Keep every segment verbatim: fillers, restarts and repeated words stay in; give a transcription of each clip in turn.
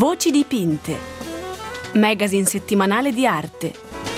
Voci dipinte, magazine settimanale di arte.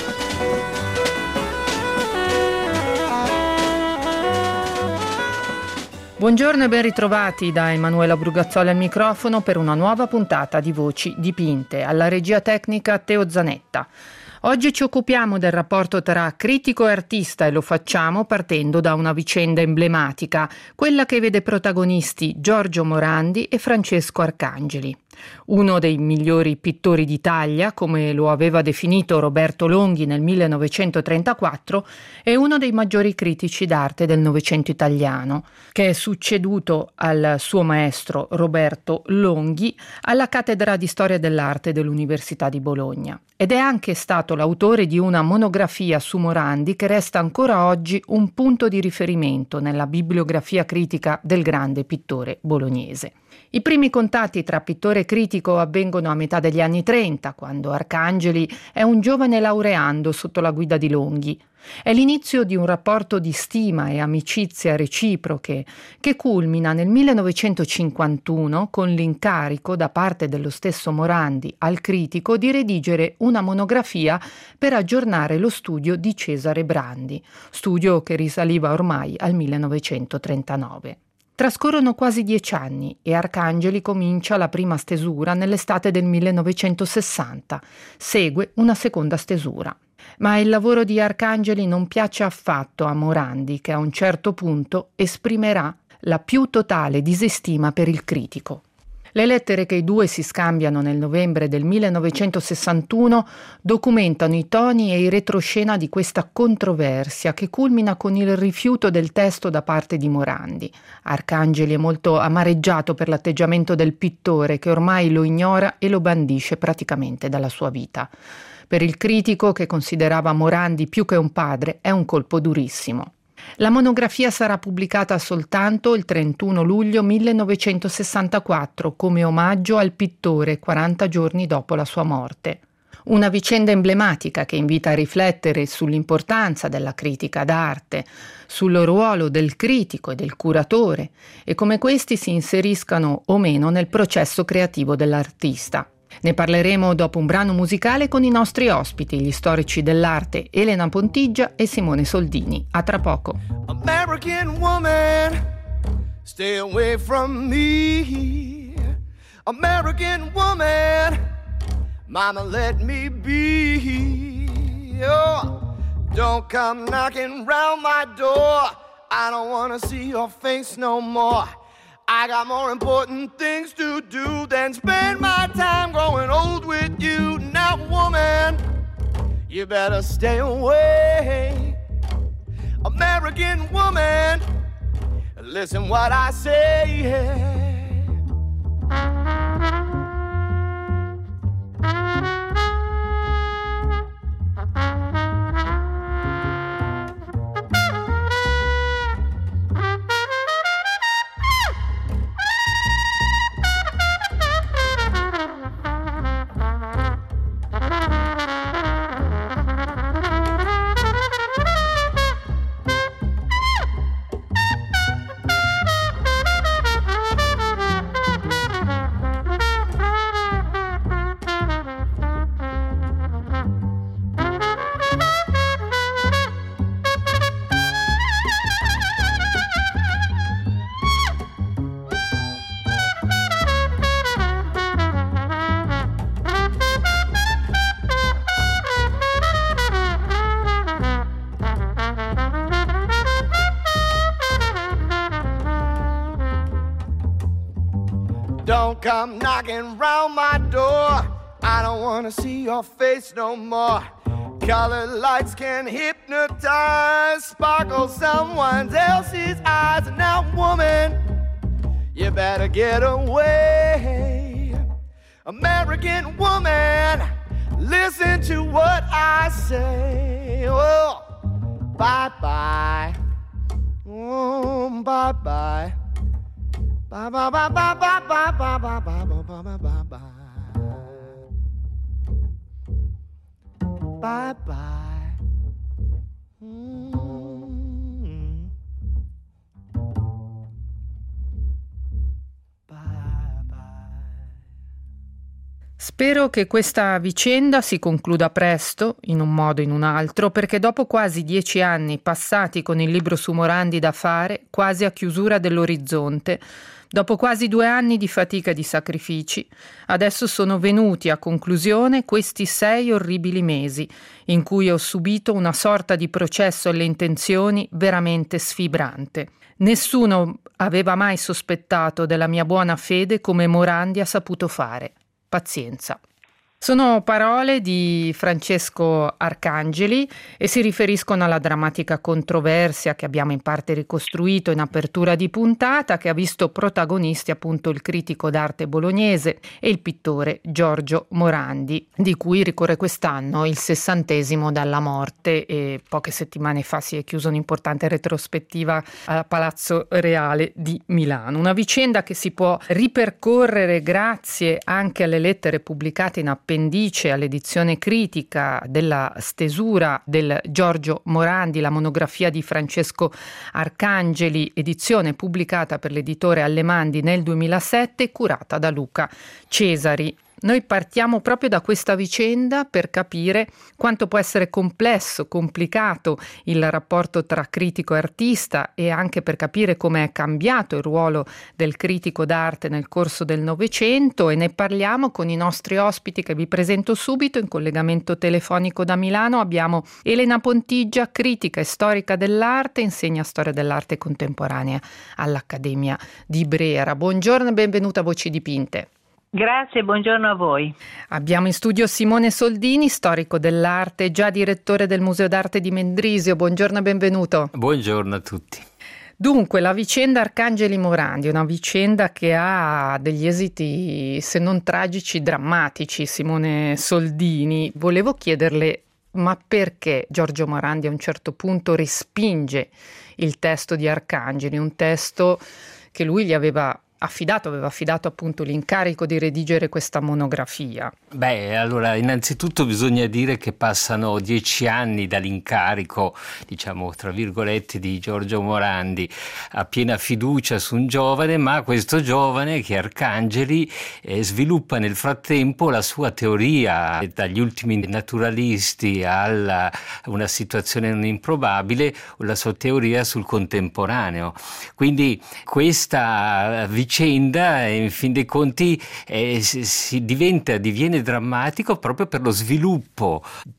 Buongiorno e ben ritrovati da Emanuela Brugazzoli al microfono per una nuova puntata di Voci dipinte. Alla regia tecnica Teo Zanetta. Oggi ci occupiamo del rapporto tra critico e artista e lo facciamo partendo da una vicenda emblematica, quella che vede protagonisti Giorgio Morandi e Francesco Arcangeli. Uno dei migliori pittori d'Italia, come lo aveva definito Roberto Longhi nel millenovecentotrentaquattro, e uno dei maggiori critici d'arte del Novecento italiano, che è succeduto al suo maestro Roberto Longhi alla cattedra di Storia dell'Arte dell'Università di Bologna. Ed è anche stato l'autore di una monografia su Morandi che resta ancora oggi un punto di riferimento nella bibliografia critica del grande pittore bolognese. I primi contatti tra pittore e critico avvengono a metà degli anni trenta, quando Arcangeli è un giovane laureando sotto la guida di Longhi. È l'inizio di un rapporto di stima e amicizia reciproche che culmina nel millenovecentocinquantuno con l'incarico da parte dello stesso Morandi al critico di redigere una monografia per aggiornare lo studio di Cesare Brandi, studio che risaliva ormai al millenovecentotrentanove. Trascorrono quasi dieci anni e Arcangeli comincia la prima stesura nell'estate del millenovecentosessanta. Segue una seconda stesura. Ma il lavoro di Arcangeli non piace affatto a Morandi, che a un certo punto esprimerà la più totale disestima per il critico. Le lettere che i due si scambiano nel novembre del millenovecentosessantuno documentano i toni e i retroscena di questa controversia che culmina con il rifiuto del testo da parte di Morandi. Arcangeli è molto amareggiato per l'atteggiamento del pittore che ormai lo ignora e lo bandisce praticamente dalla sua vita. Per il critico, che considerava Morandi più che un padre, è un colpo durissimo. La monografia sarà pubblicata soltanto il trentuno luglio millenovecentosessantaquattro come omaggio al pittore quaranta giorni dopo la sua morte. Una vicenda emblematica che invita a riflettere sull'importanza della critica d'arte, sul ruolo del critico e del curatore e come questi si inseriscano o meno nel processo creativo dell'artista. Ne parleremo dopo un brano musicale con i nostri ospiti, gli storici dell'arte Elena Pontigia e Simone Soldini. A tra poco. American woman, stay away from me. American woman, mama let me be. Oh, don't come knocking round my door. I don't wanna see your face no more. I got more important things to do than spend my time growing old with you. Now, woman, you better stay away. American woman, listen what I say. Don't come knocking round my door. I don't wanna see your face no more. Colored lights can hypnotize, sparkle someone else's eyes. Now, woman, you better get away. American woman, listen to what I say. Oh, bye-bye. Oh, bye-bye. Bye bye bye bye bye bye bye bye bye bye bye bye bye. Bye bye. Mm. Bye bye. Spero che questa vicenda si concluda presto, in un modo o in un altro, perché dopo quasi dieci anni passati con il libro su Morandi da fare, quasi a chiusura dell'orizzonte, dopo quasi due anni di fatica e di sacrifici, adesso sono venuti a conclusione questi sei orribili mesi in cui ho subito una sorta di processo alle intenzioni veramente sfibrante. Nessuno aveva mai sospettato della mia buona fede come Morandi ha saputo fare. Pazienza. Sono parole di Francesco Arcangeli e si riferiscono alla drammatica controversia che abbiamo in parte ricostruito in apertura di puntata, che ha visto protagonisti appunto il critico d'arte bolognese e il pittore Giorgio Morandi, di cui ricorre quest'anno il sessantesimo dalla morte, e poche settimane fa si è chiusa un'importante retrospettiva a Palazzo Reale di Milano. Una vicenda che si può ripercorrere grazie anche alle lettere pubblicate in appendice all'edizione critica della stesura del Giorgio Morandi, la monografia di Francesco Arcangeli, edizione pubblicata per l'editore Allemandi nel duemilasette, curata da Luca Cesari. Noi partiamo proprio da questa vicenda per capire quanto può essere complesso, complicato il rapporto tra critico e artista, e anche per capire come è cambiato il ruolo del critico d'arte nel corso del Novecento, e ne parliamo con i nostri ospiti che vi presento subito. In collegamento telefonico da Milano abbiamo Elena Pontigia, critica e storica dell'arte, insegna storia dell'arte contemporanea all'Accademia di Brera. Buongiorno e benvenuta a Voci Dipinte. Grazie, buongiorno a voi. Abbiamo in studio Simone Soldini, storico dell'arte, già direttore del Museo d'Arte di Mendrisio. Buongiorno e benvenuto. Buongiorno a tutti. Dunque, la vicenda Arcangeli Morandi è una vicenda che ha degli esiti, se non tragici, drammatici. Simone Soldini, volevo chiederle, ma perché Giorgio Morandi a un certo punto respinge il testo di Arcangeli, un testo che lui gli aveva affidato, aveva affidato appunto l'incarico di redigere questa monografia? Beh, allora innanzitutto bisogna dire che passano dieci anni dall'incarico, diciamo tra virgolette, di Giorgio Morandi, a piena fiducia su un giovane, ma questo giovane, che è Arcangeli, eh, sviluppa nel frattempo la sua teoria, dagli ultimi naturalisti alla una situazione non improbabile, la sua teoria sul contemporaneo. Quindi questa vicenda in fin dei conti eh, si, si diventa, diviene drammatico proprio per lo sviluppo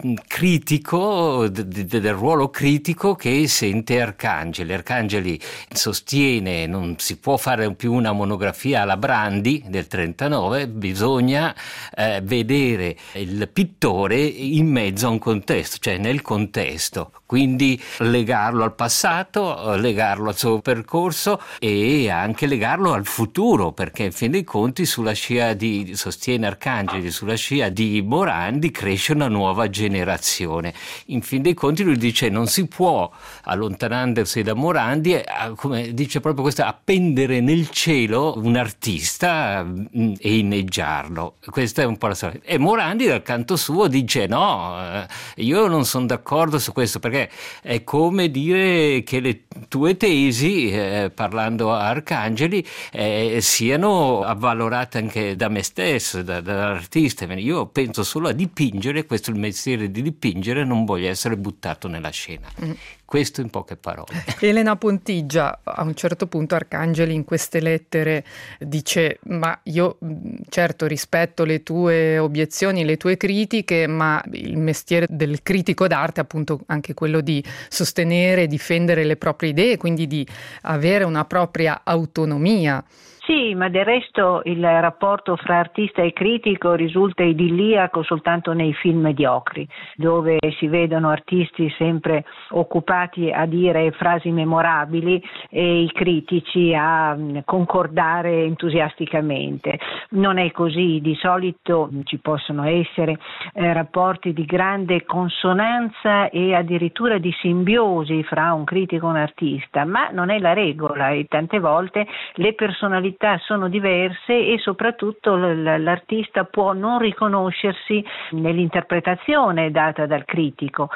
critico de, de, del ruolo critico che sente Arcangeli. Arcangeli sostiene non si può fare più una monografia alla Brandi del trentanove, bisogna eh, vedere il pittore in mezzo a un contesto, cioè nel contesto, quindi legarlo al passato, legarlo al suo percorso e anche legarlo al futuro, perché in fin dei conti sulla scia di, sostiene Arcangeli, sulla scia di Morandi cresce una nuova generazione. In fin dei conti lui dice non si può, allontanandosi da Morandi, come dice proprio questo, appendere nel cielo un artista e inneggiarlo. Questa è un po' la storia. E Morandi dal canto suo dice no, io non sono d'accordo su questo, perché è come dire che le tue tesi, eh, parlando a Arcangeli, eh, siano avvalorate anche da me stesso, da, dall'artista. Io penso solo a dipingere, questo è il mestiere di dipingere, non voglio essere buttato nella scena. Mm. Questo in poche parole. Elena Pontigia, a un certo punto Arcangeli in queste lettere dice ma io certo rispetto le tue obiezioni, le tue critiche, ma il mestiere del critico d'arte è appunto anche quello di sostenere e difendere le proprie idee, quindi di avere una propria autonomia. Sì, ma del resto il rapporto fra artista e critico risulta idilliaco soltanto nei film mediocri, dove si vedono artisti sempre occupati a dire frasi memorabili e i critici a concordare entusiasticamente. Non è così, di solito ci possono essere eh, rapporti di grande consonanza e addirittura di simbiosi fra un critico e un artista, ma non è la regola, e tante volte le personalità personalità sono diverse e soprattutto l- l'artista può non riconoscersi nell'interpretazione data dal critico,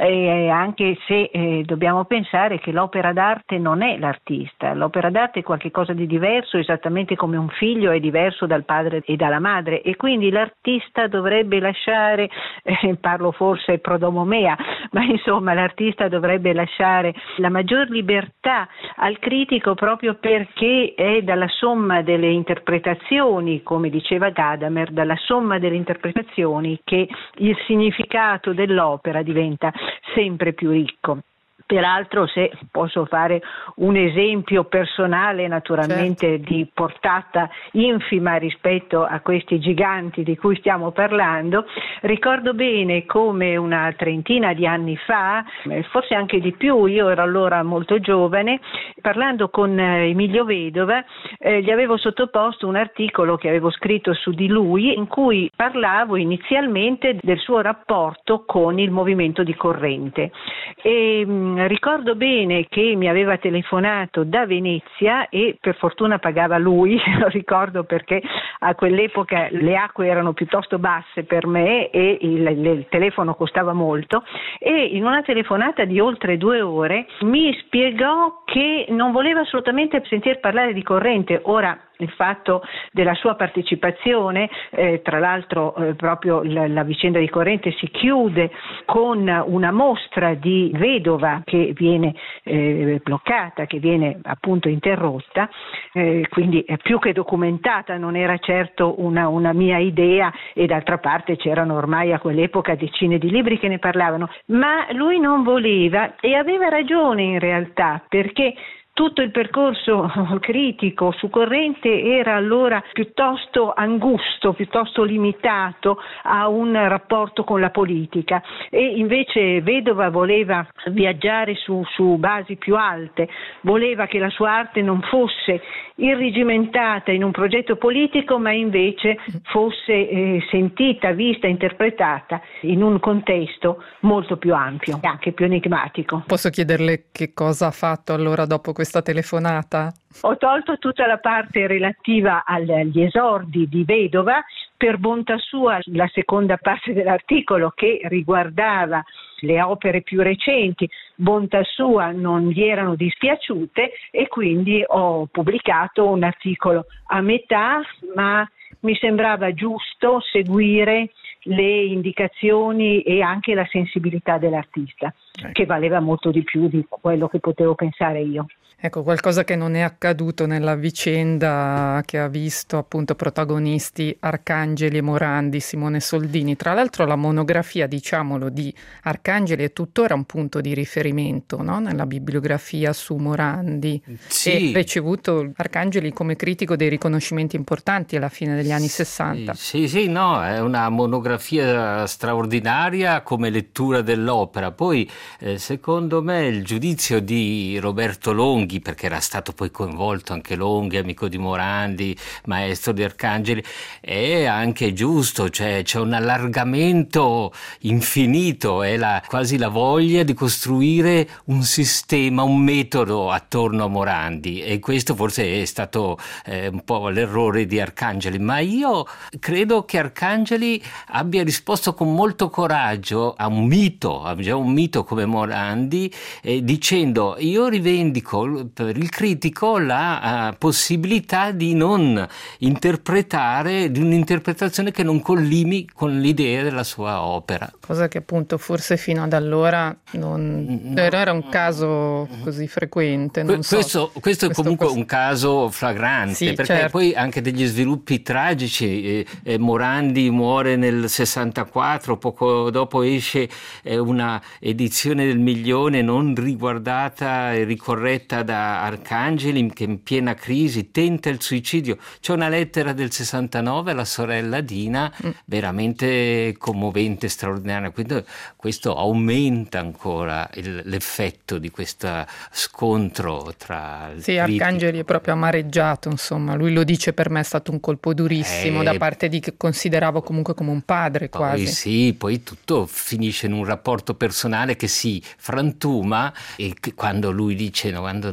e anche se eh, dobbiamo pensare che l'opera d'arte non è l'artista, l'opera d'arte è qualcosa di diverso, esattamente come un figlio è diverso dal padre e dalla madre, e quindi l'artista dovrebbe lasciare, eh, parlo forse pro domo mea, ma insomma l'artista dovrebbe lasciare la maggior libertà al critico, proprio perché è dalla somma delle interpretazioni, come diceva Gadamer, dalla somma delle interpretazioni che il significato dell'opera diventa sempre più ricco. Peraltro, se posso fare un esempio personale, naturalmente certo, di portata infima rispetto a questi giganti di cui stiamo parlando, ricordo bene come una trentina di anni fa, forse anche di più, io ero allora molto giovane, parlando con Emilio Vedova, eh, gli avevo sottoposto un articolo che avevo scritto su di lui, in cui parlavo inizialmente del suo rapporto con il movimento di corrente. E, ricordo bene che mi aveva telefonato da Venezia e per fortuna pagava lui, lo ricordo perché a quell'epoca le acque erano piuttosto basse per me e il, il telefono costava molto, e in una telefonata di oltre due ore mi spiegò che non voleva assolutamente sentir parlare di corrente. Ora, il fatto della sua partecipazione, eh, tra l'altro eh, proprio la, la vicenda di Corrente si chiude con una mostra di Vedova che viene eh, bloccata, che viene appunto interrotta, eh, quindi è più che documentata, non era certo una, una mia idea, e d'altra parte c'erano ormai a quell'epoca decine di libri che ne parlavano, ma lui non voleva, e aveva ragione in realtà, perché tutto il percorso critico su Corrente era allora piuttosto angusto, piuttosto limitato a un rapporto con la politica, e invece Vedova voleva viaggiare su, su basi più alte, voleva che la sua arte non fosse irrigimentata in un progetto politico, ma invece fosse eh, sentita, vista, interpretata in un contesto molto più ampio, anche più enigmatico. Posso chiederle che cosa ha fatto allora dopo questa telefonata? Ho tolto tutta la parte relativa agli esordi di Vedova, per bontà sua la seconda parte dell'articolo che riguardava le opere più recenti, bontà sua non gli erano dispiaciute, e quindi ho pubblicato un articolo a metà, ma mi sembrava giusto seguire le indicazioni e anche la sensibilità dell'artista, che valeva molto di più di quello che potevo pensare io. Ecco, qualcosa che non è accaduto nella vicenda che ha visto appunto protagonisti Arcangeli e Morandi, Simone Soldini. Tra l'altro la monografia, diciamolo, di Arcangeli è tuttora un punto di riferimento, no? Nella bibliografia su Morandi. Sì. E ricevuto Arcangeli come critico dei riconoscimenti importanti alla fine degli anni sessanta. Sì, sì, no, è una monografia straordinaria come lettura dell'opera. Poi, eh, secondo me, il giudizio di Roberto Longhi, perché era stato poi coinvolto anche Longhi, amico di Morandi, maestro di Arcangeli, è anche giusto, cioè c'è un allargamento infinito, è la, quasi la voglia di costruire un sistema, un metodo attorno a Morandi, e questo forse è stato eh, un po' l'errore di Arcangeli, ma io credo che Arcangeli abbia risposto con molto coraggio a un mito, a un mito come Morandi, eh, dicendo: io rivendico per il critico la uh, possibilità di non interpretare, di un'interpretazione che non collimi con l'idea della sua opera. Cosa che appunto forse fino ad allora non no. era un caso così frequente. Non questo, so. questo è questo comunque poss- un caso flagrante, sì, perché certo. poi anche degli sviluppi tragici. Eh, eh, Morandi muore nel sessantaquattro, poco dopo esce eh, una edizione del Milione non riguardata e ricorretta da Arcangeli, che in piena crisi tenta il suicidio. C'è una lettera del sessantanove alla sorella Dina, mm. veramente commovente, straordinaria. Quindi questo aumenta ancora il, l'effetto di questo scontro tra il sì, critico. Arcangeli è proprio amareggiato, insomma, lui lo dice: per me è stato un colpo durissimo, eh, da parte di chi consideravo comunque come un padre poi quasi. Sì, poi tutto finisce in un rapporto personale che si frantuma, e che quando lui dice no, quando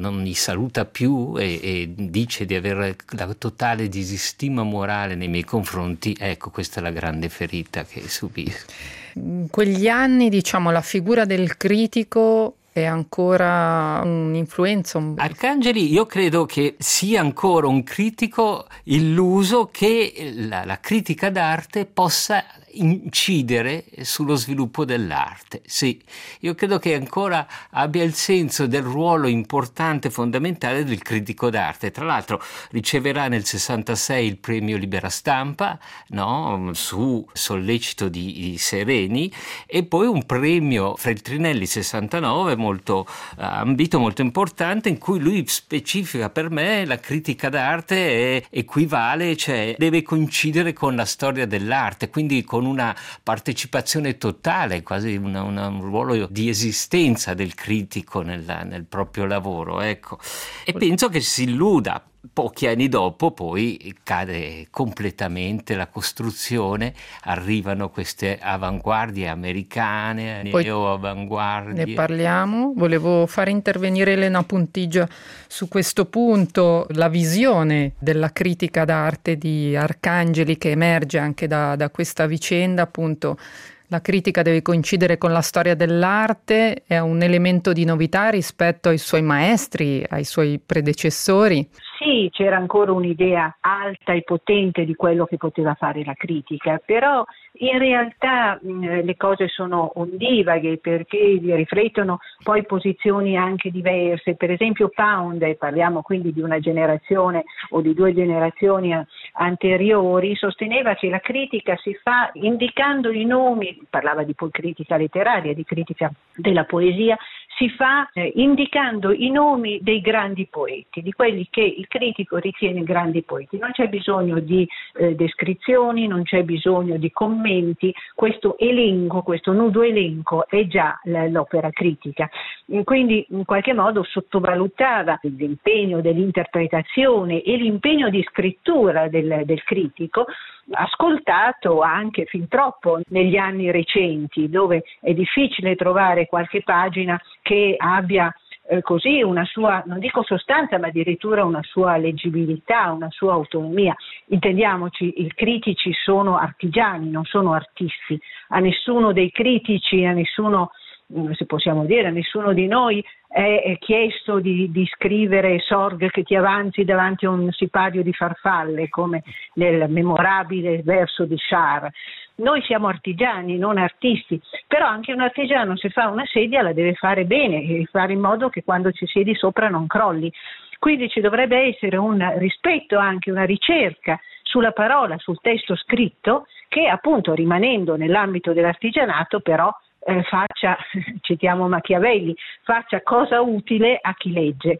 non li saluta più e, e dice di avere la totale disistima morale nei miei confronti, ecco, questa è la grande ferita che subisco. In quegli anni, diciamo, la figura del critico è ancora un'influenza? Un... Arcangeli, io credo che sia ancora un critico illuso che la, la critica d'arte possa incidere sullo sviluppo dell'arte. Sì, io credo che ancora abbia il senso del ruolo importante, fondamentale del critico d'arte. Tra l'altro riceverà nel sessantasei il premio Libera Stampa, no? Su sollecito di, di Sereni, e poi un premio Feltrinelli sessantanove molto uh, ambito, molto importante, in cui lui specifica: per me la critica d'arte è equivale, cioè deve coincidere con la storia dell'arte, quindi con una partecipazione totale, quasi una, una, un ruolo di esistenza del critico nella, nel proprio lavoro, ecco. E penso che si illuda. Pochi anni dopo poi cade completamente la costruzione, arrivano queste avanguardie americane, neo-avanguardie. Ne parliamo, volevo fare intervenire Elena Puntigia su questo punto, la visione della critica d'arte di Arcangeli che emerge anche da, da questa vicenda, appunto. La critica deve coincidere con la storia dell'arte, è un elemento di novità rispetto ai suoi maestri, ai suoi predecessori. Sì, c'era ancora un'idea alta e potente di quello che poteva fare la critica, però in realtà mh, le cose sono ondivaghe perché riflettono poi posizioni anche diverse. Per esempio Pound, e parliamo quindi di una generazione o di due generazioni anteriori, sosteneva che la critica si fa indicando i nomi, parlava di critica letteraria, di critica della poesia, si fa eh, indicando i nomi dei grandi poeti, di quelli che il critico ritiene grandi poeti. Non c'è bisogno di eh, descrizioni, non c'è bisogno di commenti, questo elenco, questo nudo elenco è già l- l'opera critica. Quindi in qualche modo sottovalutava l'impegno dell'interpretazione e l'impegno di scrittura del, del critico, ascoltato anche fin troppo negli anni recenti, dove è difficile trovare qualche pagina che abbia eh, così una sua, non dico sostanza, ma addirittura una sua leggibilità, una sua autonomia. Intendiamoci, i critici sono artigiani, non sono artisti. A nessuno dei critici, a nessuno, se possiamo dire, a nessuno di noi è chiesto di, di scrivere Sorg che ti avanzi davanti a un sipario di farfalle, come nel memorabile verso di Char. Noi siamo artigiani, non artisti, però anche un artigiano, se fa una sedia, la deve fare bene e fare in modo che quando ci siedi sopra non crolli. Quindi ci dovrebbe essere un rispetto, anche una ricerca sulla parola, sul testo scritto, che appunto, rimanendo nell'ambito dell'artigianato, però Eh, faccia, citiamo Machiavelli, faccia cosa utile a chi legge.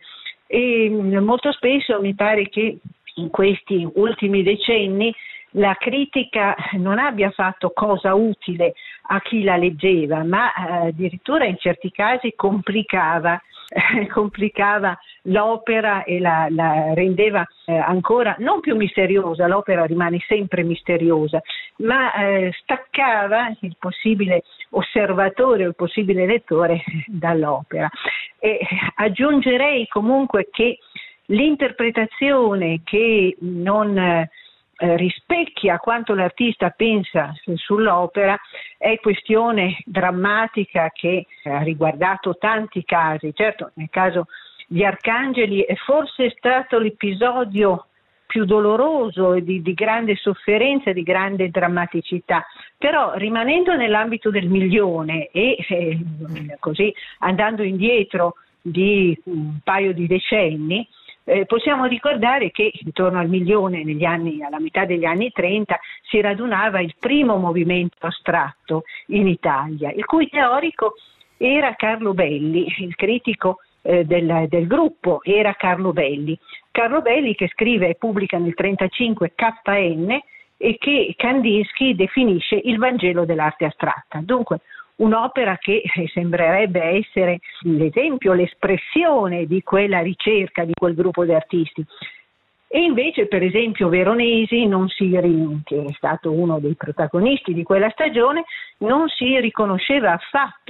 E molto spesso mi pare che in questi ultimi decenni la critica non abbia fatto cosa utile a chi la leggeva, ma eh, addirittura in certi casi complicava eh, complicava l'opera e la, la rendeva eh, ancora non più misteriosa. L'opera rimane sempre misteriosa, ma eh, staccava il possibile osservatore o il possibile lettore dall'opera. E aggiungerei comunque che l'interpretazione che non eh, rispecchia quanto l'artista pensa sull'opera è questione drammatica che ha riguardato tanti casi. Certo, nel caso di Arcangeli è forse stato l'episodio più doloroso e di, di grande sofferenza, di grande drammaticità, però rimanendo nell'ambito del milione e eh, così andando indietro di un paio di decenni, Eh, possiamo ricordare che intorno al milione, negli anni, alla metà degli anni trenta, si radunava il primo movimento astratto in Italia, il cui teorico era Carlo Belli, il critico eh, del, del gruppo era Carlo Belli. Carlo Belli che scrive e pubblica nel trentacinque K N e che Kandinsky definisce il Vangelo dell'arte astratta. Dunque un'opera che sembrerebbe essere l'esempio, l'espressione di quella ricerca di quel gruppo di artisti. E invece, per esempio, Veronesi, non si, che è stato uno dei protagonisti di quella stagione, non si riconosceva affatto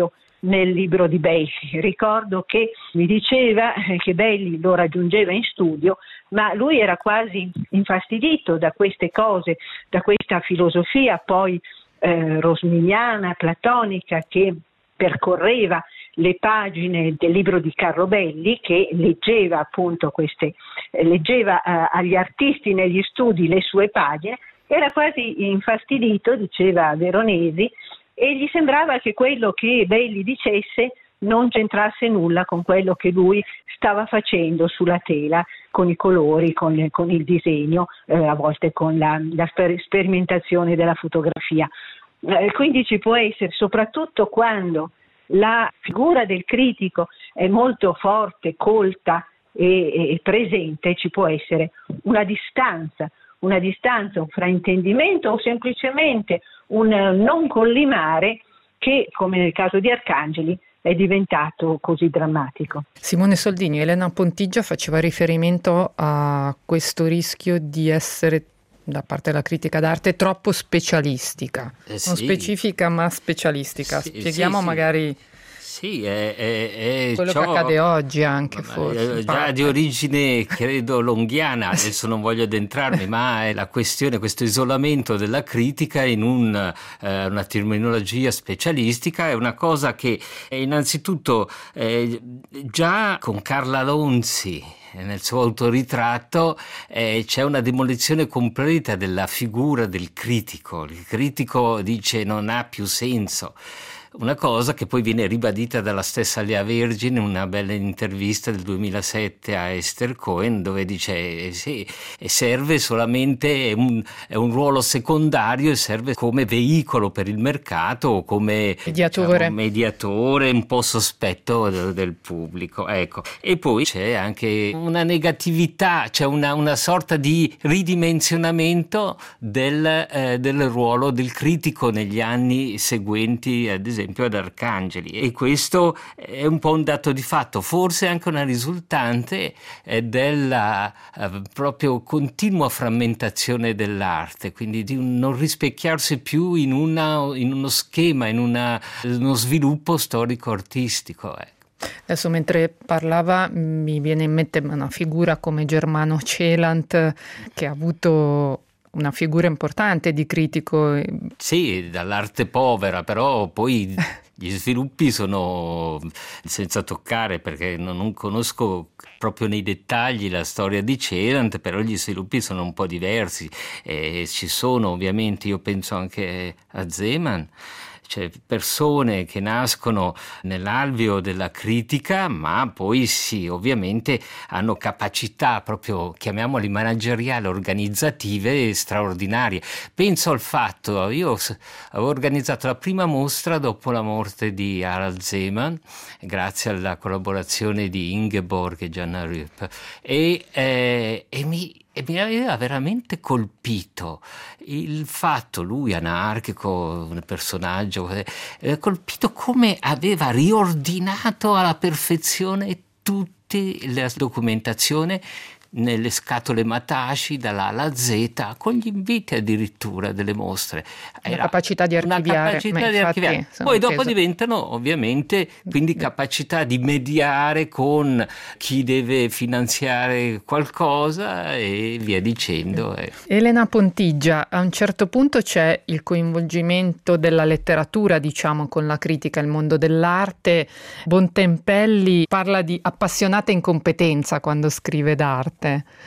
nel libro di Bailey. Ricordo che mi diceva che Bailey lo raggiungeva in studio, ma lui era quasi infastidito da queste cose, da questa filosofia poi eh, rosminiana, platonica, che percorreva le pagine del libro di Carlo Belli, che leggeva appunto queste, eh, leggeva eh, agli artisti negli studi le sue pagine. Era quasi infastidito, diceva Veronesi, e gli sembrava che quello che Belli dicesse non c'entrasse nulla con quello che lui stava facendo sulla tela, con i colori, con, le, con il disegno, eh, a volte con la, la sper- sperimentazione della fotografia. Eh, quindi ci può essere, soprattutto quando la figura del critico è molto forte, colta e, e presente, ci può essere una distanza, una distanza, un fraintendimento o semplicemente un non collimare che, come nel caso di Arcangeli, è diventato così drammatico. Simone Soldini, Elena Pontigia faceva riferimento a questo rischio di essere, da parte della critica d'arte, troppo specialistica, eh sì. non specifica ma specialistica. Sì, Spieghiamo sì, sì. magari sì, è, è, è quello ciò, che accade oggi anche, forse. È già di origine, credo, longhiana, adesso non voglio addentrarmi, ma è la questione, questo isolamento della critica in un, eh, una terminologia specialistica, è una cosa che è innanzitutto eh, già con Carla Lonzi, nel suo autoritratto, eh, c'è una demolizione completa della figura del critico. Il critico dice non ha più senso. Una cosa che poi viene ribadita dalla stessa Lea Vergine in una bella intervista del duemilasette a Esther Cohen, dove dice eh, sì, serve solamente, è un, è un ruolo secondario e serve come veicolo per il mercato o come mediatore, diciamo, mediatore un po' sospetto del, del pubblico. Ecco. E poi c'è anche una negatività, c'è una, una sorta di ridimensionamento del, eh, del ruolo del critico negli anni seguenti, ad esempio ad Arcangeli, e questo è un po' un dato di fatto, forse anche una risultante eh, della eh, proprio continua frammentazione dell'arte, quindi di un non rispecchiarsi più in, una, in uno schema, in una, uno sviluppo storico-artistico. Eh. Adesso mentre parlava mi viene in mente una figura come Germano Celant, che ha avuto una figura importante di critico. Sì, dall'arte povera, però poi gli sviluppi sono senza toccare, perché non, non conosco proprio nei dettagli la storia di Celant, però gli sviluppi sono un po' diversi e ci sono ovviamente, io penso anche a Zeman, cioè persone che nascono nell'alveo della critica, ma poi sì, ovviamente hanno capacità proprio, chiamiamole manageriali, organizzative straordinarie. Penso al fatto, io avevo organizzato la prima mostra dopo la morte di Harald Zeman, grazie alla collaborazione di Ingeborg e Gianna Rupp, e, eh, e mi E mi aveva veramente colpito il fatto, lui anarchico, un personaggio, eh, colpito come aveva riordinato alla perfezione tutta la documentazione nelle scatole Matashi dall'A alla Z, con gli inviti addirittura delle mostre. Era una capacità di archiviare. Una capacità di archiviare. Poi dopo inteso. diventano ovviamente quindi capacità di mediare con chi deve finanziare qualcosa e via dicendo. Eh. Elena Pontigia, a un certo punto c'è il coinvolgimento della letteratura, diciamo, con la critica, il mondo dell'arte. Bontempelli parla di appassionata incompetenza quando scrive d'arte.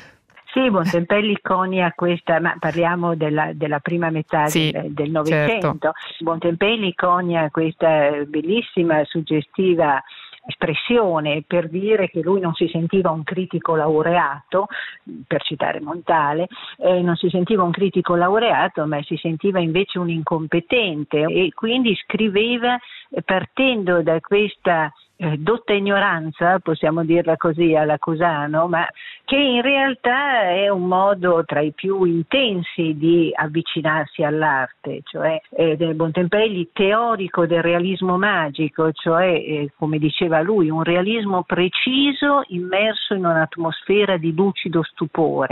Sì, Bontempelli conia questa, ma parliamo della, della prima metà sì, del, del Novecento. Certo. Bontempelli conia questa bellissima, suggestiva espressione per dire che lui non si sentiva un critico laureato, per citare Montale, eh, non si sentiva un critico laureato, ma si sentiva invece un incompetente, e quindi scriveva partendo da questa Eh, dotta ignoranza, possiamo dirla così alla Cusano, ma che in realtà è un modo tra i più intensi di avvicinarsi all'arte, cioè eh, del Bontempelli teorico del realismo magico, cioè eh, come diceva lui, un realismo preciso immerso in un'atmosfera di lucido stupore.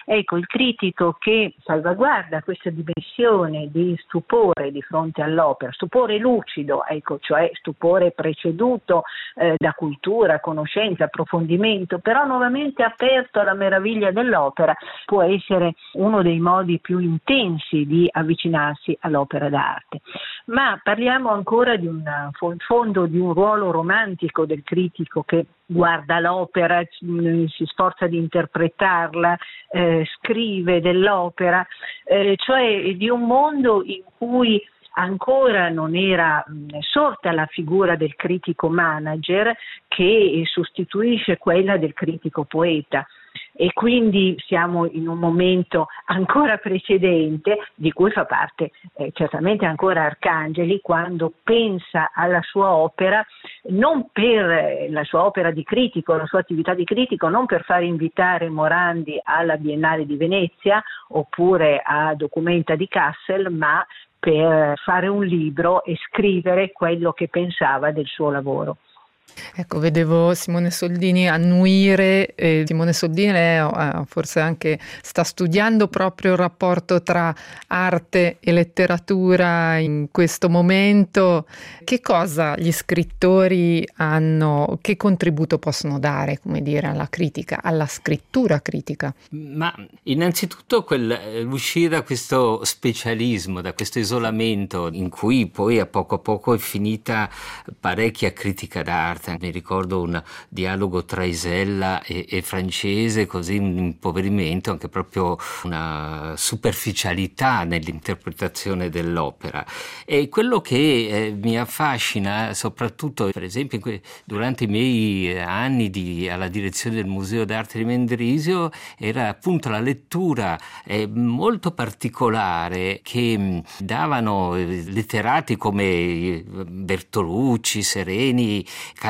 Ecco, il critico che salvaguarda questa dimensione di stupore di fronte all'opera, stupore lucido, ecco, cioè stupore preceduto eh, da cultura, conoscenza, approfondimento, però nuovamente aperto alla meraviglia dell'opera, può essere uno dei modi più intensi di avvicinarsi all'opera d'arte. Ma parliamo ancora di un fondo di un ruolo romantico del critico che guarda l'opera, si sforza di interpretarla, eh, scrive dell'opera, eh, cioè di un mondo in cui ancora non era sorta la figura del critico manager che sostituisce quella del critico poeta. E quindi siamo in un momento ancora precedente di cui fa parte eh, certamente ancora Arcangeli, quando pensa alla sua opera, non per la sua opera di critico, la sua attività di critico, non per far invitare Morandi alla Biennale di Venezia oppure a Documenta di Kassel, ma per fare un libro e scrivere quello che pensava del suo lavoro. Ecco, vedevo Simone Soldini annuire, eh, Simone Soldini eh, forse anche sta studiando proprio il rapporto tra arte e letteratura in questo momento. Che cosa gli scrittori hanno, che contributo possono dare, come dire, alla critica, alla scrittura critica? Ma innanzitutto quel, l'uscire da questo specialismo, da questo isolamento in cui poi a poco a poco è finita parecchia critica d'arte. Mi ricordo un dialogo tra Isella e, e Francese, così un impoverimento, anche proprio una superficialità nell'interpretazione dell'opera. E quello che eh, mi affascina, soprattutto per esempio in que- durante i miei anni di, alla direzione del Museo d'Arte di Mendrisio, era appunto la lettura eh, molto particolare che mh, davano eh, letterati come Bertolucci, Sereni,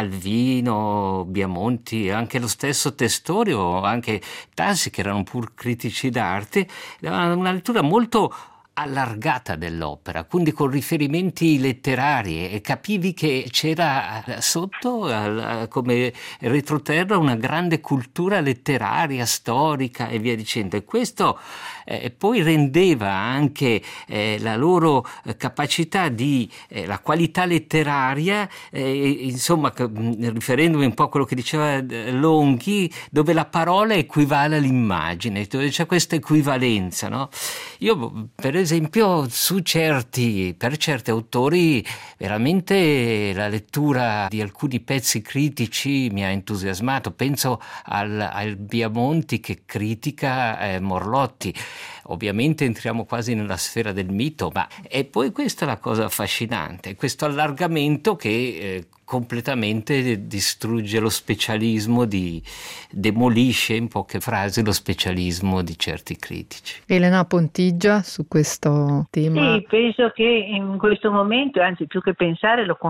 Calvino, Biamonti, anche lo stesso Testorio, anche Tassi, che erano pur critici d'arte, davano una lettura molto allargata dell'opera, quindi con riferimenti letterari, e capivi che c'era sotto come retroterra una grande cultura letteraria, storica e via dicendo, e questo eh, poi rendeva anche eh, la loro capacità di eh, la qualità letteraria, eh, insomma, riferendomi un po' a quello che diceva Longhi, dove la parola equivale all'immagine, dove c'è questa equivalenza, no? Io per esempio su certi, per certi autori veramente la lettura di alcuni pezzi critici mi ha entusiasmato. Penso al, al Biamonti che critica eh, Morlotti. Ovviamente entriamo quasi nella sfera del mito, ma e poi questa è la cosa affascinante, questo allargamento che eh, completamente distrugge lo specialismo, di, demolisce in poche frasi lo specialismo di certi critici. Elena Pontigia su questo tema. Sì, penso che in questo momento, anzi più che pensare, lo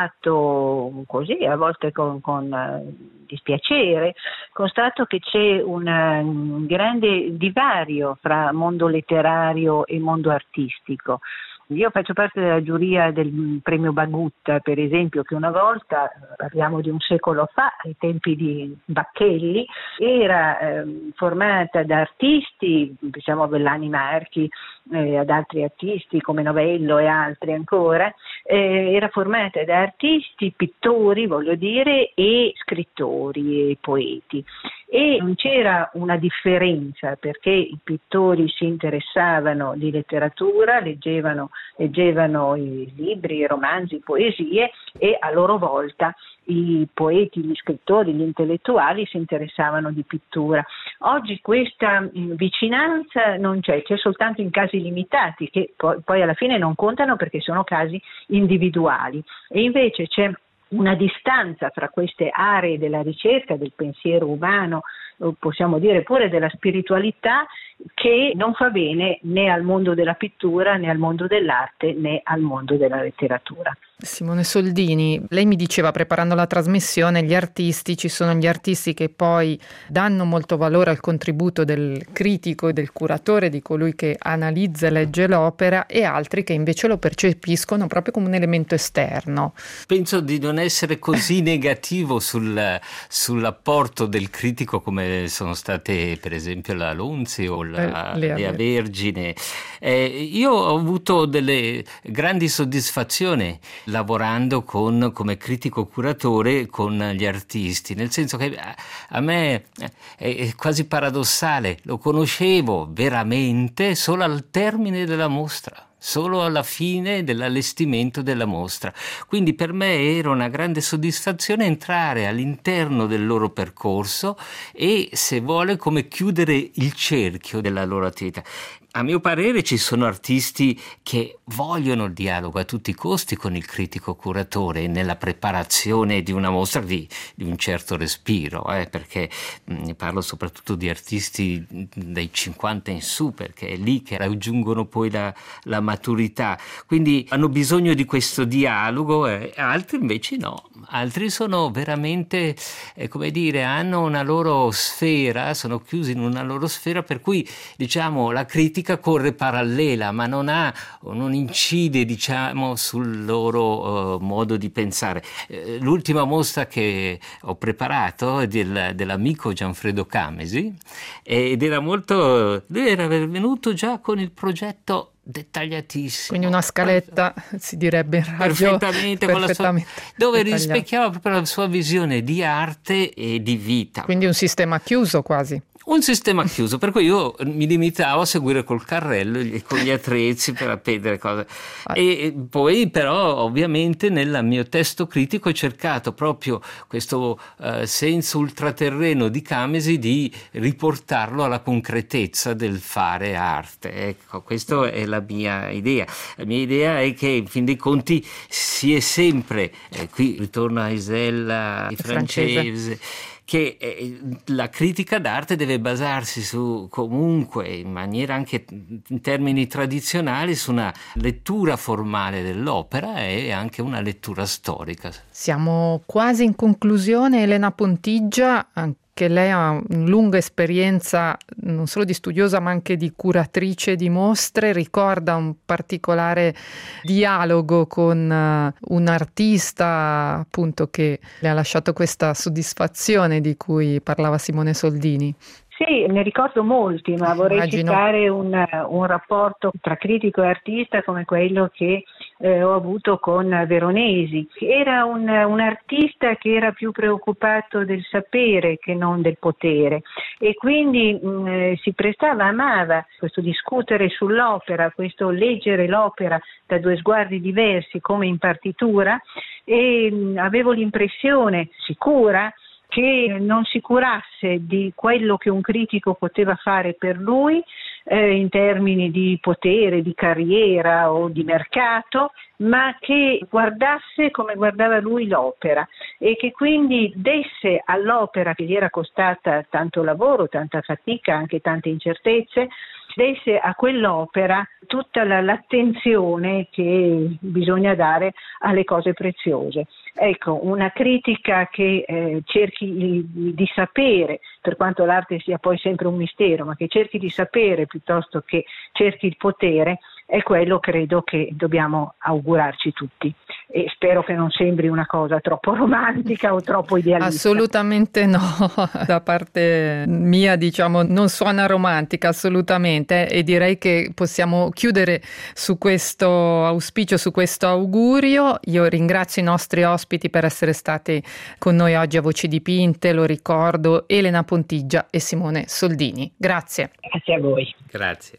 constato così, a volte con, con uh, dispiacere, constato che c'è un, un grande divario fra mondo letterario e mondo artistico. Io faccio parte della giuria del premio Bagutta, per esempio, che una volta, parliamo di un secolo fa, ai tempi di Bacchelli, era eh, formata da artisti, diciamo Bellani Marchi, eh, ad altri artisti come Novello e altri ancora, eh, era formata da artisti, pittori, voglio dire, e scrittori e poeti. E non c'era una differenza, perché i pittori si interessavano di letteratura, leggevano, leggevano i libri, i romanzi, poesie, e a loro volta i poeti, gli scrittori, gli intellettuali si interessavano di pittura. Oggi questa vicinanza non c'è, c'è soltanto in casi limitati, che poi, poi alla fine non contano perché sono casi individuali, e invece c'è una distanza fra queste aree della ricerca, del pensiero umano, possiamo dire pure della spiritualità, che non fa bene né al mondo della pittura, né al mondo dell'arte, né al mondo della letteratura. Simone Soldini, lei mi diceva preparando la trasmissione, gli artisti, ci sono gli artisti che poi danno molto valore al contributo del critico e del curatore, di colui che analizza e legge l'opera, e altri che invece lo percepiscono proprio come un elemento esterno. Penso di non essere così negativo sul, sull'apporto del critico come sono state per esempio la Lonzi o la eh, Lea, Lea Vergine. Eh, io ho avuto delle grandi soddisfazioni lavorando con, come critico curatore con gli artisti, nel senso che a me è quasi paradossale, lo conoscevo veramente solo al termine della mostra, solo alla fine dell'allestimento della mostra. Quindi per me era una grande soddisfazione entrare all'interno del loro percorso e, se vuole, come chiudere il cerchio della loro attività. A mio parere ci sono artisti che vogliono il dialogo a tutti i costi con il critico curatore nella preparazione di una mostra di, di un certo respiro, eh, perché mh, parlo soprattutto di artisti dai cinquanta in su, perché è lì che raggiungono poi la, la maturità. Quindi hanno bisogno di questo dialogo, eh, altri invece no. Altri sono veramente, eh, come dire, hanno una loro sfera, sono chiusi in una loro sfera, per cui diciamo la critica corre parallela, ma non ha, non incide, diciamo, sul loro uh, modo di pensare. Eh, l'ultima mostra che ho preparato è del, dell'amico Gianfredo Camesi, ed era molto, lui era venuto già con il progetto dettagliatissimo, quindi una scaletta, si direbbe in radio, perfettamente, con la sua, dove rispecchiava proprio la sua visione di arte e di vita, quindi un sistema chiuso quasi. Un sistema chiuso, per cui io mi limitavo a seguire col carrello e con gli attrezzi per appendere cose. E poi però ovviamente nel mio testo critico ho cercato proprio questo uh, senso ultraterreno di Camesi di riportarlo alla concretezza del fare arte. Ecco, questa è la mia idea. La mia idea è che in fin dei conti si è sempre, eh, qui ritorno a Isella, di francese, francese. che eh, la critica d'arte deve basarsi su, comunque in maniera anche in termini tradizionali, su una lettura formale dell'opera e anche una lettura storica. Siamo quasi in conclusione. Elena Pontigia, che lei ha una lunga esperienza non solo di studiosa ma anche di curatrice di mostre, ricorda un particolare dialogo con uh, un artista appunto che le ha lasciato questa soddisfazione di cui parlava Simone Soldini. Sì, ne ricordo molti, ma vorrei Immagino. citare un, un rapporto tra critico e artista come quello che eh, ho avuto con Veronesi. Era un, un artista che era più preoccupato del sapere che non del potere, e quindi mh, si prestava, amava questo discutere sull'opera, questo leggere l'opera da due sguardi diversi come in partitura, e mh, avevo l'impressione sicura che non si curasse di quello che un critico poteva fare per lui eh, in termini di potere, di carriera o di mercato, ma che guardasse come guardava lui l'opera, e che quindi desse all'opera, che gli era costata tanto lavoro, tanta fatica, anche tante incertezze, desse a quell'opera tutta la, l'attenzione che bisogna dare alle cose preziose. Ecco, una critica che eh, cerchi di, di sapere, per quanto l'arte sia poi sempre un mistero, ma che cerchi di sapere piuttosto che cerchi il potere, è quello, credo, che dobbiamo augurarci tutti. E spero che non sembri una cosa troppo romantica o troppo idealista. Assolutamente no, da parte mia, diciamo, non suona romantica assolutamente, e direi che possiamo chiudere su questo auspicio, su questo augurio. Io ringrazio i nostri ospiti per essere stati con noi oggi a Voci Dipinte, lo ricordo, Elena Pontigia e Simone Soldini. Grazie. Grazie a voi. Grazie.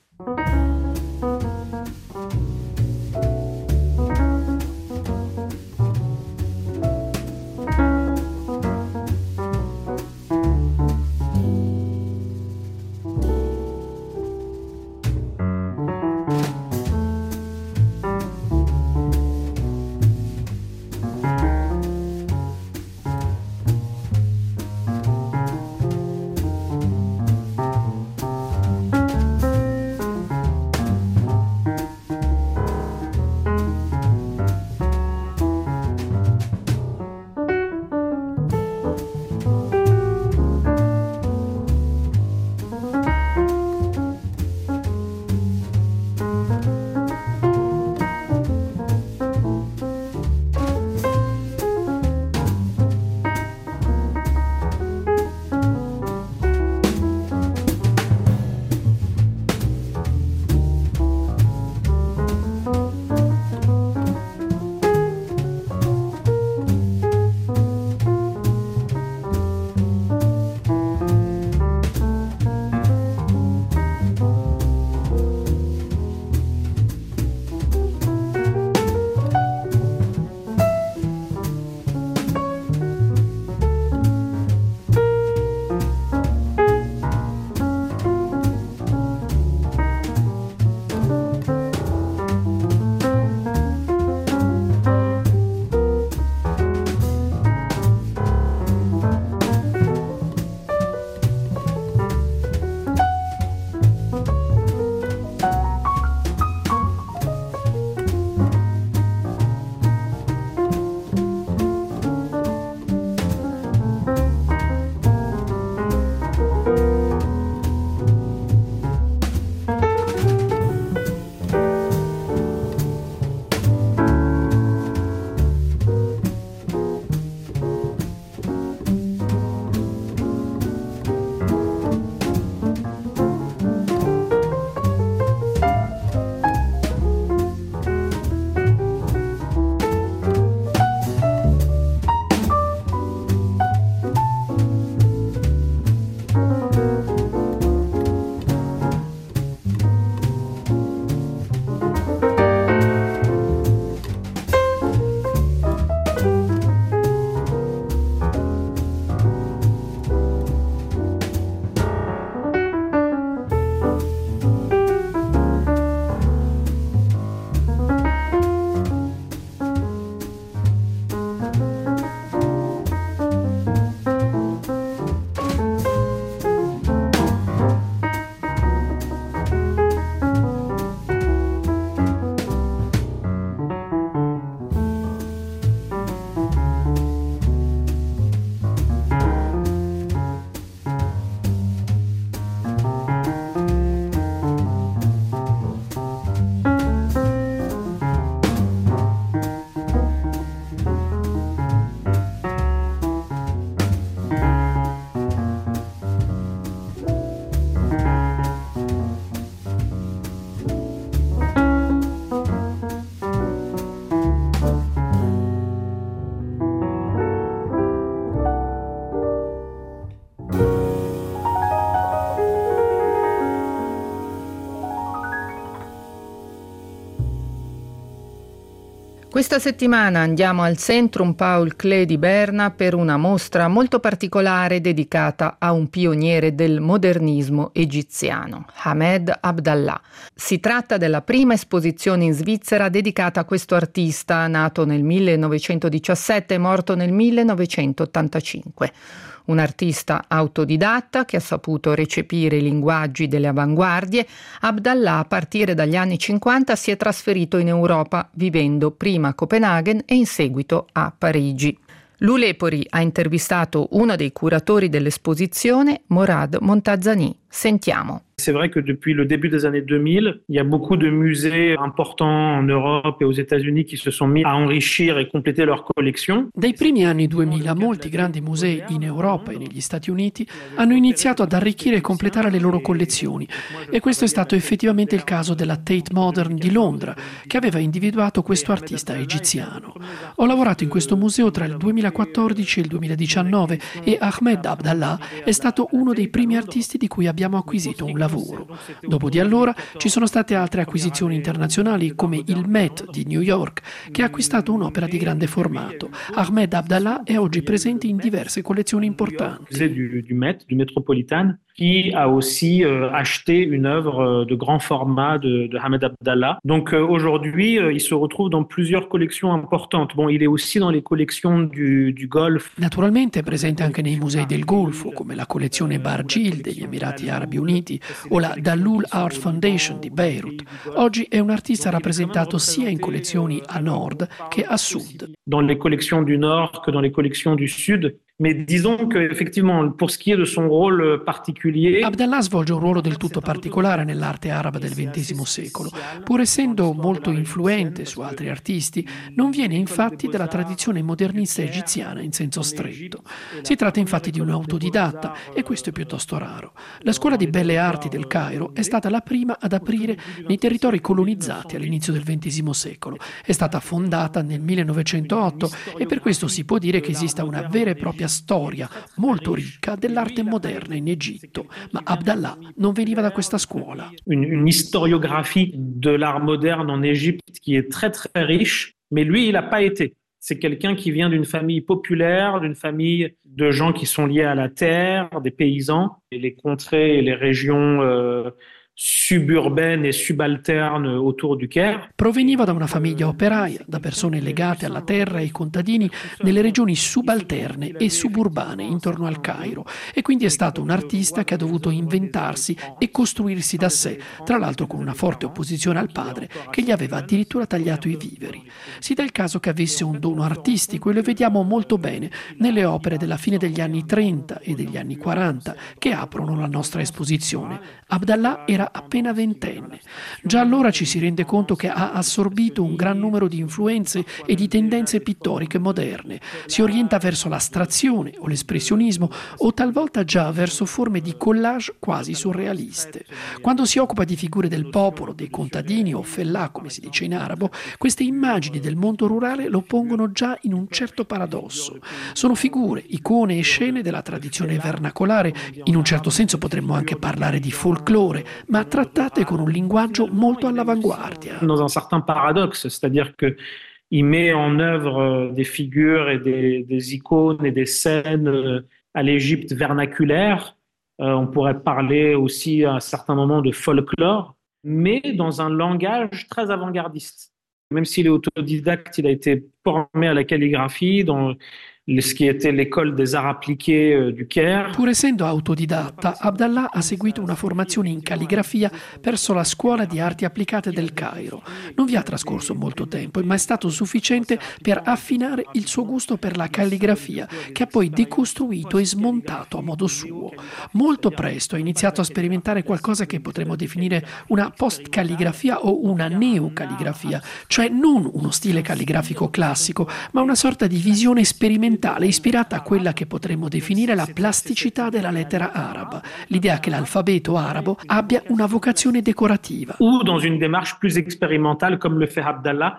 Questa settimana andiamo al Centrum Paul Klee di Berna per una mostra molto particolare dedicata a un pioniere del modernismo egiziano, Ahmed Abdallah. Si tratta della prima esposizione in Svizzera dedicata a questo artista, nato nel millenovecentodiciassette e morto nel millenovecentottantacinque. Un artista autodidatta che ha saputo recepire i linguaggi delle avanguardie, Abdallah a partire dagli anni cinquanta si è trasferito in Europa, vivendo prima a Copenaghen e in seguito a Parigi. Lou Lepori ha intervistato uno dei curatori dell'esposizione, Morad Montazani. Sentiamo. C'est vrai que depuis le début des années deux mille, il y a beaucoup de musées importants en Europe et aux États-Unis qui se sont mis à enrichir et compléter leurs collections. Dai primi anni duemila molti grandi musei in Europa e negli Stati Uniti hanno iniziato ad arricchire e completare le loro collezioni, e questo è stato effettivamente il caso della Tate Modern di Londra, che aveva individuato questo artista egiziano. Ho lavorato in questo museo tra il duemilaquattordici e il duemiladiciannove e Ahmed Abdallah è stato uno dei primi artisti di cui abbiamo acquisito un lavoro. Dopo di allora ci sono state altre acquisizioni internazionali come il Met di New York, che ha acquistato un'opera di grande formato. Ahmed Abdallah è oggi presente in diverse collezioni importanti. Du, du Met, du Metropolitan, qui a aussi euh, acheté une œuvre de grand format de, de Ahmed Abdallah. Donc euh, aujourd'hui, euh, il se retrouve dans plusieurs collections importantes. Bon, il est aussi dans les collections du, du Golfe. Naturalmente è presente anche nei musei del Golfo, come la collezione Bargil degli Emirati Arabi Uniti o la Dalul Art Foundation di Beirut. Oggi è un artista rappresentato sia in collezioni a nord che a sud. Dans les collections du nord que dans les collections du sud. Mais disons que effectivement, pour ce qui est de son rôle particulier, Abdallah svolge un ruolo del tutto particolare nell'arte araba del ventesimo secolo. Pur essendo molto influente su altri artisti, non viene infatti dalla tradizione modernista egiziana in senso stretto. Si tratta infatti di un autodidatta, e questo è piuttosto raro. La scuola di belle arti del Cairo è stata la prima ad aprire nei territori colonizzati all'inizio del ventesimo secolo. È stata fondata nel millenovecentootto e per questo si può dire che esista una vera e propria storia molto ricca dell'arte moderna in Egitto, ma Abdallah non veniva da questa scuola. Une, une historiographie de l'art moderne en Égypte qui est très très riche, mais lui il n'a pas été. C'est quelqu'un qui vient d'une famille populaire, d'une famille de gens qui sont liés à la terre, des paysans, et les contrées et les régions euh, suburbaine e subalterne autour du Caire. Proveniva da una famiglia operaia, da persone legate alla terra e ai contadini nelle regioni subalterne e suburbane intorno al Cairo, e quindi è stato un artista che ha dovuto inventarsi e costruirsi da sé, tra l'altro con una forte opposizione al padre che gli aveva addirittura tagliato i viveri. Si dà il caso che avesse un dono artistico, e lo vediamo molto bene nelle opere della fine degli anni trenta e degli anni quaranta che aprono la nostra esposizione. Abdallah era appena ventenne. Già allora ci si rende conto che ha assorbito un gran numero di influenze e di tendenze pittoriche moderne. Si orienta verso l'astrazione o l'espressionismo, o talvolta già verso forme di collage quasi surrealiste. Quando si occupa di figure del popolo, dei contadini o fellah, come si dice in arabo, queste immagini del mondo rurale lo pongono già in un certo paradosso. Sono figure, icone e scene della tradizione vernacolare, in un certo senso potremmo anche parlare di folklore, ma trattate con un linguaggio molto all'avanguardia. Dans un certain paradoxe, c'est-à-dire que il met en œuvre des figures et des, des icônes et des scènes à l'Égypte vernaculaire. Euh, on pourrait parler aussi à un certain moment de folklore, mais dans un langage très avant-gardiste. Même s'il est autodidacte, il a été formé à la calligraphie dans ce qui était l'école des arts appliqués du Caire. Pur essendo autodidatta, Abdallah ha seguito una formazione in calligrafia presso la scuola di arti applicate del Cairo. Non vi ha trascorso molto tempo, ma è stato sufficiente per affinare il suo gusto per la calligrafia, che ha poi decostruito e smontato a modo suo. Molto presto ha iniziato a sperimentare qualcosa che potremmo definire una post-calligrafia o una neocalligrafia, cioè non uno stile calligrafico classico, ma una sorta di visione sperimentale ispirata a quella che potremmo definire la plasticità della lettera araba, l'idea che l'alfabeto arabo abbia una vocazione decorativa. Ou dans une démarche plus expérimentale, comme le fait Abdallah,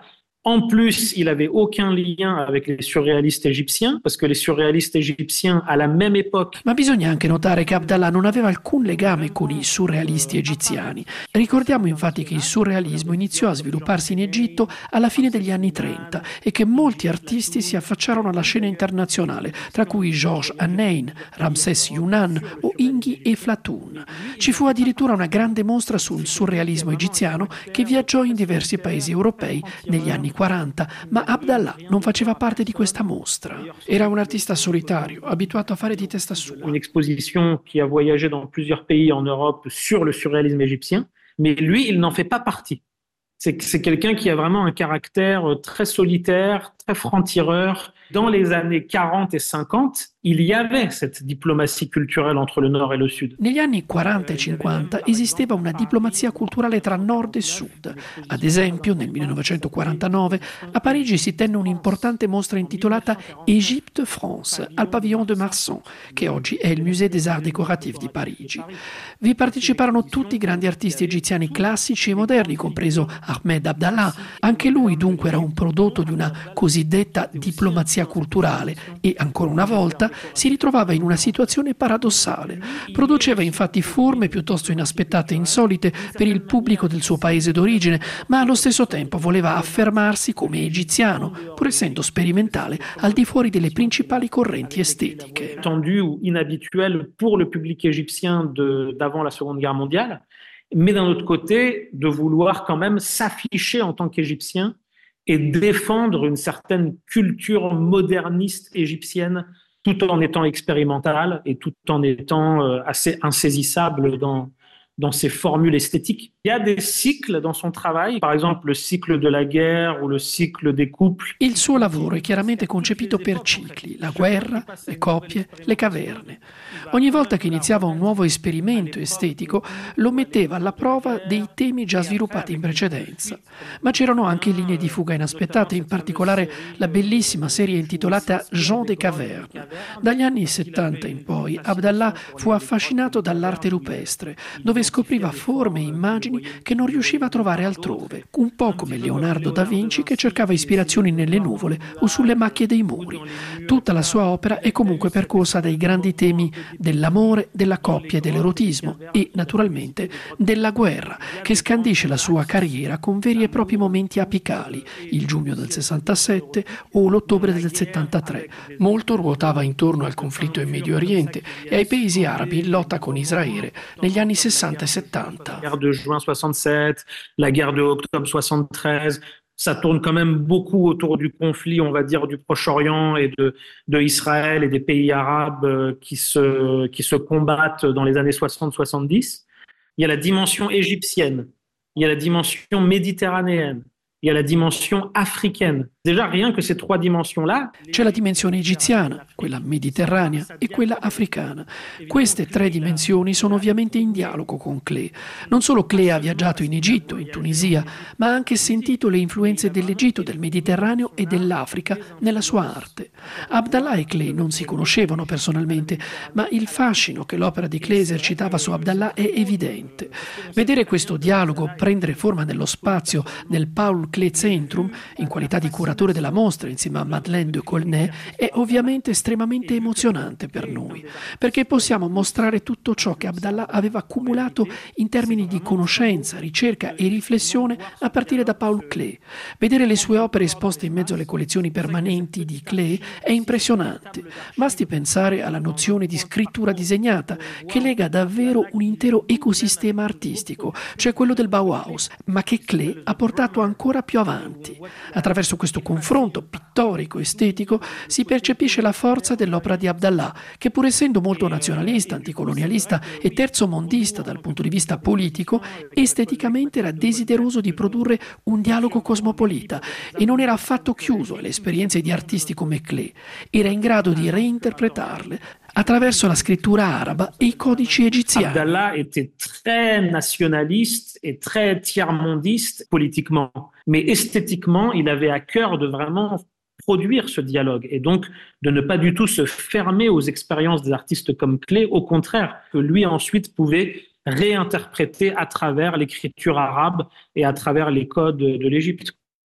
En plus, il n'avait aucun lien avec les surréalistes égyptiens, parce que les surréalistes égyptiens, à la même époque... Ma bisogna anche notare che Abdallah non aveva alcun legame con i surrealisti egiziani. Ricordiamo infatti che il surrealismo iniziò a svilupparsi in Egitto alla fine degli anni trenta e che molti artisti si affacciarono alla scena internazionale, tra cui Georges Hannein, Ramses Yunan o Inghi Eflatun. Ci fu addirittura una grande mostra sul surrealismo egiziano che viaggiò in diversi paesi europei negli anni quaranta, ma Abdallah non faceva parte di questa mostra. Era un artista solitario, abituato a fare di testa sua. Une exposition qui a voyagé dans plusieurs pays en Europe sur le surréalisme égyptien, mais lui, il n'en fait pas partie. C'est, c'est quelqu'un qui a vraiment un caractère très solitaire, très franc-tireur. Dans les années quarante et cinquante, il y avait cette diplomatie culturelle entre le Nord et le Sud. Negli anni quaranta e cinquanta esisteva una diplomazia culturale tra Nord e Sud. Ad esempio, nel millenovecentoquarantanove a Parigi si tenne un'importante mostra intitolata Égypte-France al Pavillon de Marsan, che oggi è il Musée des Arts Décoratifs di Parigi. Vi parteciparono tutti i grandi artisti egiziani classici e moderni, compreso Ahmed Abdallah. Anche lui dunque era un prodotto di una cosiddetta diplomazia culturale e, ancora una volta, si ritrovava in una situazione paradossale. Produceva infatti forme piuttosto inaspettate e insolite per il pubblico del suo paese d'origine, ma allo stesso tempo voleva affermarsi come egiziano, pur essendo sperimentale al di fuori delle principali correnti estetiche. Tendu ou inhabituel pour le public égyptien de, d'avant la Seconde Guerre mondiale, mais d'un autre côté, de vouloir quand même s'afficher en tant qu'égyptien et défendre une certaine culture moderniste égyptienne tout en étant expérimental et tout en étant euh, assez insaisissable dans, dans ses formules esthétiques. Il y a des cycles dans son travail, par exemple le cycle de la guerre ou le cycle des couples. Il suo lavoro è chiaramente concepito per cicli, la guerra, le coppie, le caverne. Ogni volta che iniziava un nuovo esperimento estetico lo metteva alla prova dei temi già sviluppati in precedenza. Ma c'erano anche linee di fuga inaspettate, in particolare la bellissima serie intitolata Jean des Cavernes. Dagli anni settanta in poi Abdallah fu affascinato dall'arte rupestre, dove scopriva forme e immagini che non riusciva a trovare altrove, un po' come Leonardo da Vinci che cercava ispirazioni nelle nuvole o sulle macchie dei muri. Tutta la sua opera è comunque percorsa dai grandi temi dell'amore, della coppia e dell'erotismo e, naturalmente, della guerra, che scandisce la sua carriera con veri e propri momenti apicali, il giugno del sessantasette o l'ottobre del settantatré. Molto ruotava intorno al conflitto in Medio Oriente e ai paesi arabi in lotta con Israele negli anni sessanta e settanta. La guerre de juin soixante-sept, la guerre de octobre soixante-treize, ça tourne quand même beaucoup autour du conflit, on va dire, du Proche-Orient et de, de Israël et des pays arabes qui se, qui se combattent dans les années soixante soixante-dix. Il y a la dimension égyptienne, il y a la dimension méditerranéenne, il y a la dimension africaine. Déjà, rien que ces trois dimensions-là. C'è la dimensione egiziana, quella mediterranea e quella africana. Queste tre dimensioni sono ovviamente in dialogo con Klee. Non solo Klee ha viaggiato in Egitto, in Tunisia, ma ha anche sentito le influenze dell'Egitto, del Mediterraneo e dell'Africa nella sua arte. Abdallah e Klee non si conoscevano personalmente, ma il fascino che l'opera di Klee esercitava su Abdallah è evidente. Vedere questo dialogo prendere forma nello spazio del Paul Klee Centrum, in qualità di curatore della mostra insieme a Madeleine de Colnet, è ovviamente estremamente emozionante per noi, perché possiamo mostrare tutto ciò che Abdallah aveva accumulato in termini di conoscenza, ricerca e riflessione a partire da Paul Klee. Vedere le sue opere esposte in mezzo alle collezioni permanenti di Klee è impressionante. Basti pensare alla nozione di scrittura disegnata, che lega davvero un intero ecosistema artistico, cioè quello del Bauhaus, ma che Klee ha portato ancora più avanti. Attraverso questo confronto pittorico-estetico si percepisce la forza dell'opera di Abdallah, che pur essendo molto nazionalista, anticolonialista e terzomondista dal punto di vista politico, esteticamente era desideroso di produrre un dialogo cosmopolita e non era affatto chiuso alle esperienze di artisti come Klee. Era in grado di reinterpretarle attraverso la scrittura araba e i codici egiziani. Abdallah était très nationaliste et très tiers-mondiste politiquement, mais esthétiquement, il avait à cœur de vraiment produire ce dialogue et donc de ne pas du tout se fermer aux expériences des artistes comme Klee, au contraire, que lui ensuite pouvait réinterpréter à travers l'écriture arabe et à travers les codes de l'Égypte.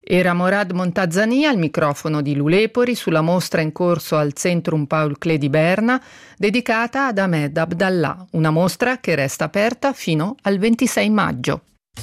Era Morad Montazani al microfono di Lulepori sulla mostra in corso al Centrum Paul Klee di Berna, dedicata ad Ahmed Abdallah, una mostra che resta aperta fino al ventisei maggio.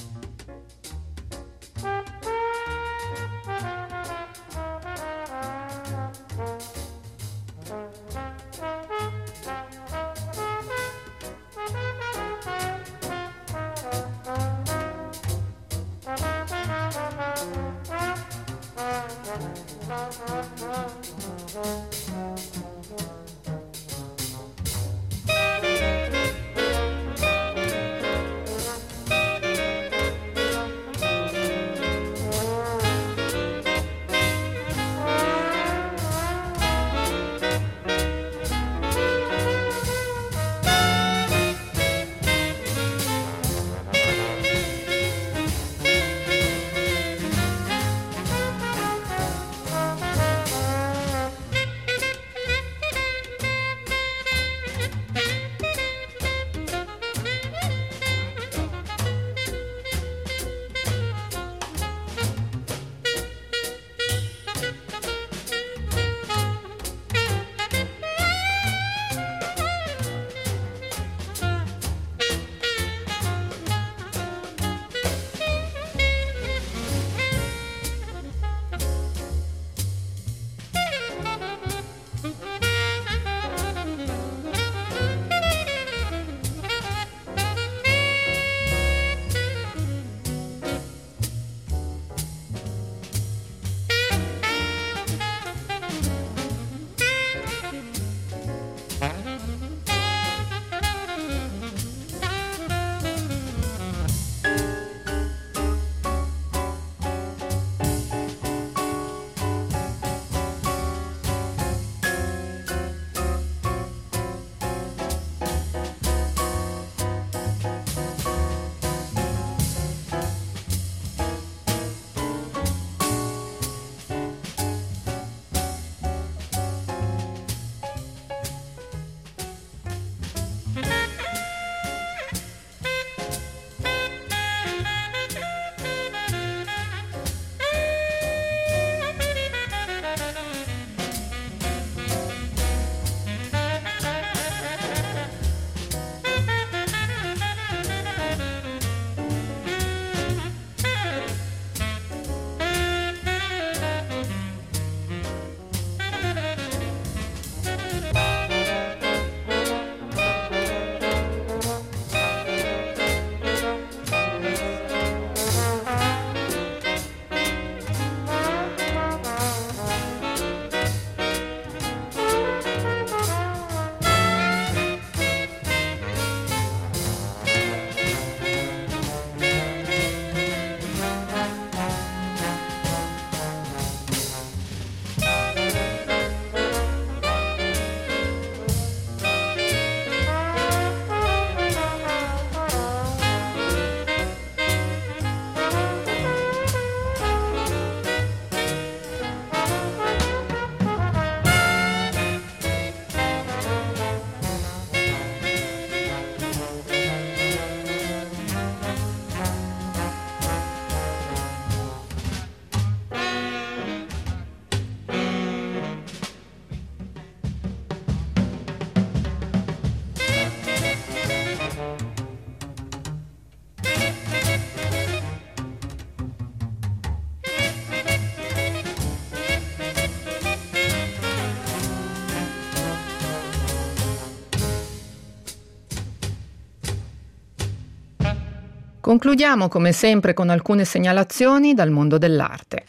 Concludiamo come sempre con alcune segnalazioni dal mondo dell'arte.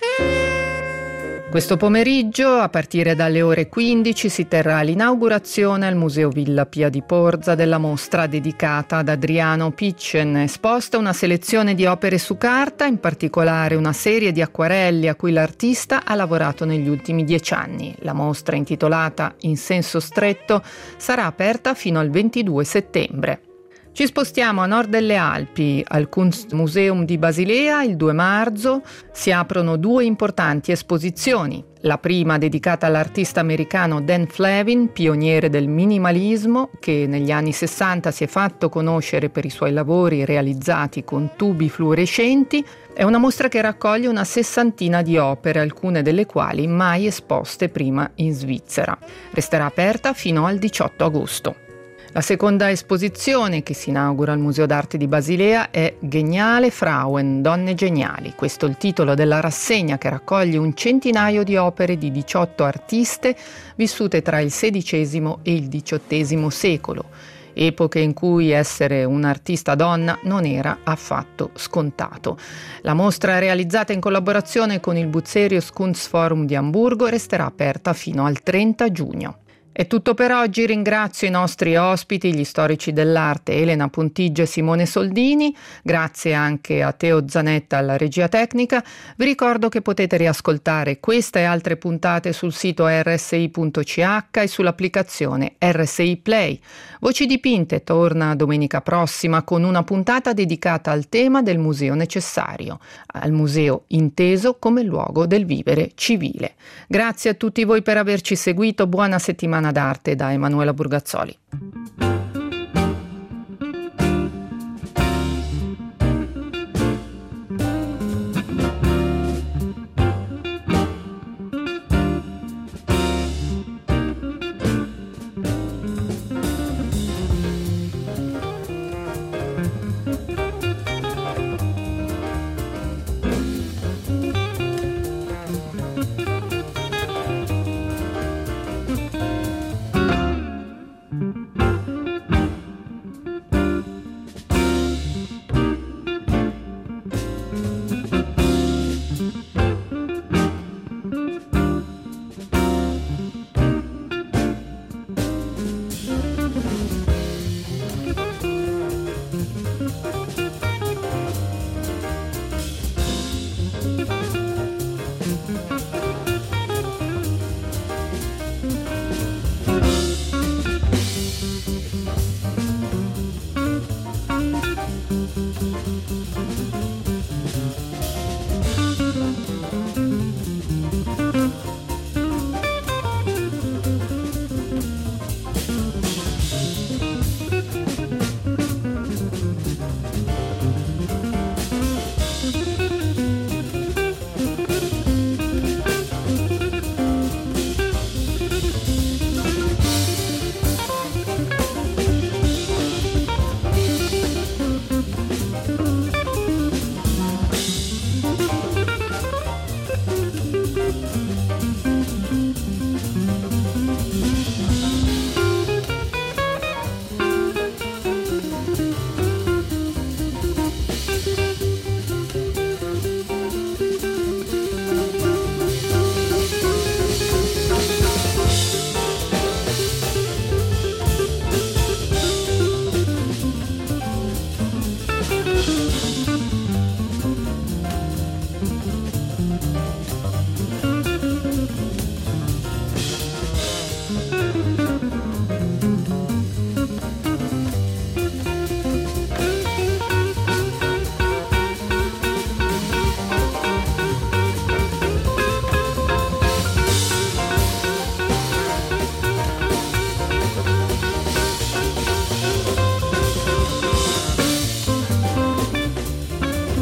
Questo pomeriggio, a partire dalle ore quindici, si terrà l'inaugurazione al Museo Villa Pia di Porza della mostra dedicata ad Adriano Piccen, esposta una selezione di opere su carta, in particolare una serie di acquarelli a cui l'artista ha lavorato negli ultimi dieci anni. La mostra, intitolata In senso stretto, sarà aperta fino al ventidue settembre. Ci spostiamo a nord delle Alpi, al Kunstmuseum di Basilea. Il due marzo si aprono due importanti esposizioni. La prima dedicata all'artista americano Dan Flavin, pioniere del minimalismo, che negli anni sessanta si è fatto conoscere per i suoi lavori realizzati con tubi fluorescenti. È una mostra che raccoglie una sessantina di opere, alcune delle quali mai esposte prima in Svizzera. Resterà aperta fino al diciotto agosto. La seconda esposizione che si inaugura al Museo d'Arte di Basilea è Geniale Frauen, Donne Geniali. Questo è il titolo della rassegna che raccoglie un centinaio di opere di diciotto artiste vissute tra il sedicesimo e il diciottesimo secolo, epoche in cui essere un'artista donna non era affatto scontato. La mostra, realizzata in collaborazione con il Bucerius Kunstforum di Amburgo, resterà aperta fino al trenta giugno. È tutto per oggi, ringrazio i nostri ospiti, gli storici dell'arte Elena Pontigia e Simone Soldini, grazie anche a Teo Zanetta alla regia tecnica. Vi ricordo che potete riascoltare questa e altre puntate sul sito erre esse i punto c h e sull'applicazione erre esse i Play. Voci dipinte torna domenica prossima con una puntata dedicata al tema del museo necessario, al museo inteso come luogo del vivere civile. Grazie a tutti voi per averci seguito, buona settimana d'arte da Emanuela Burgazzoli.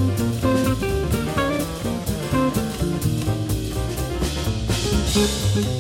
Thank you.